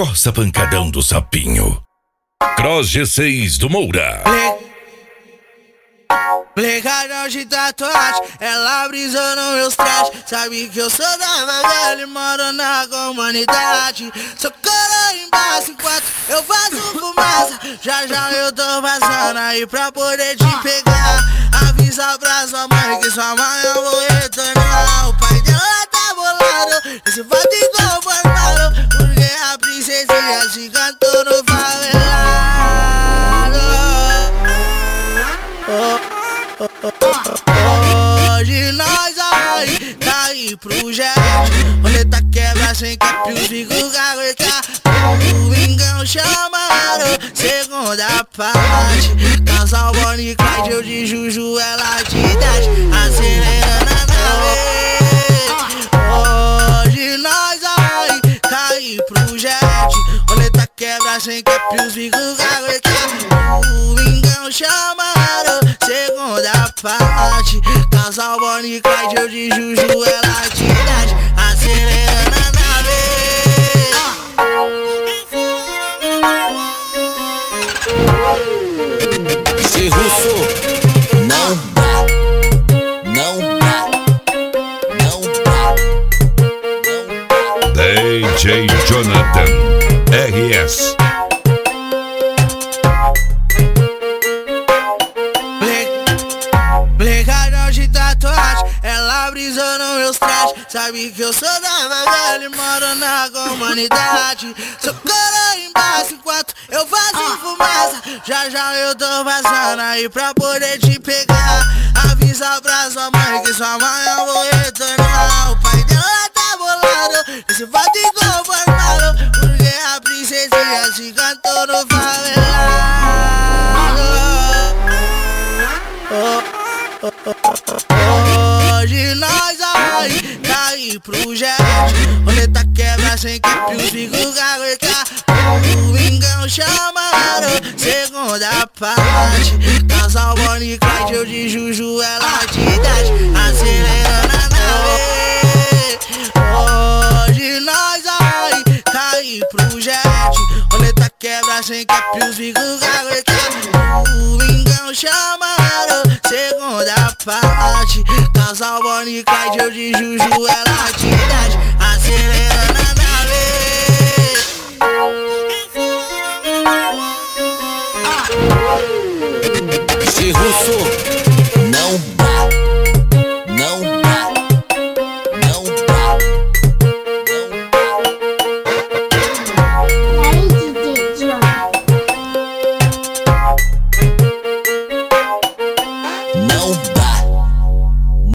Coça Pancadão do Sapinho. Cross G6 do Moura. Plegada de tatuagem, ela brisou nos meus trajes. Sabe que eu sou da favela e moro na comunidade. Sou cara embaixo enquanto eu faço fumaça. Já já eu tô passando aí pra poder te pegar. Avisa pra sua mãe que sua mãe eu vou retornar. O pai dela tá bolado, esse voto inconformado, porque a princesinha se cantou no favelado. Hoje nós vai cair pro jet. Roleta quebra sem cap, os bicos gaguetar. O Vingão chamaram, segunda parte. Casal Bonnie Clyde, eu de Juju, ela de 10. Acelerando a nave. Hoje nós vai cair pro jet. Roleta quebra sem cap, os bicos gaguetar. O Vingão chamaram, segunda parte. Casal Bonnie Clyde, eu de Juju, ela de 10. Acelerando a nave. Se russo não dá, não dá, não dá, não dá. DJ Jonathan RS. Plegada de tatuagem, ela brisou nos meus trajes. Sabe que eu sou da favela e moro na comunidade. Sou cara embaixo enquanto eu faço fumaça. Já já eu tô passando aí pra poder te pegar. Avisa pra sua mãe que sua mãe eu vou retornar. O pai dela tá bolado, esse voto inconformado, porque a princesinha se cantou no favelado. Hoje nós vai cair pro jet. Roleta quebra sem cap, os bicos gaguetar. O Vingão chamaram, segunda parte. Casal Bonnie Clyde, eu de Juju, ela de 10. Acelerando a nave. Hoje nós vai cair pro jet. Roleta quebra sem cap, os bicos gaguetar. O Vingão chamaram, segunda parte. Casal Bonnie Clyde, eu de Juju, ela de 10. Acelerando a nave. Se russo não dá, não dá, não dá, Aí, DJ Jonathan. não dá.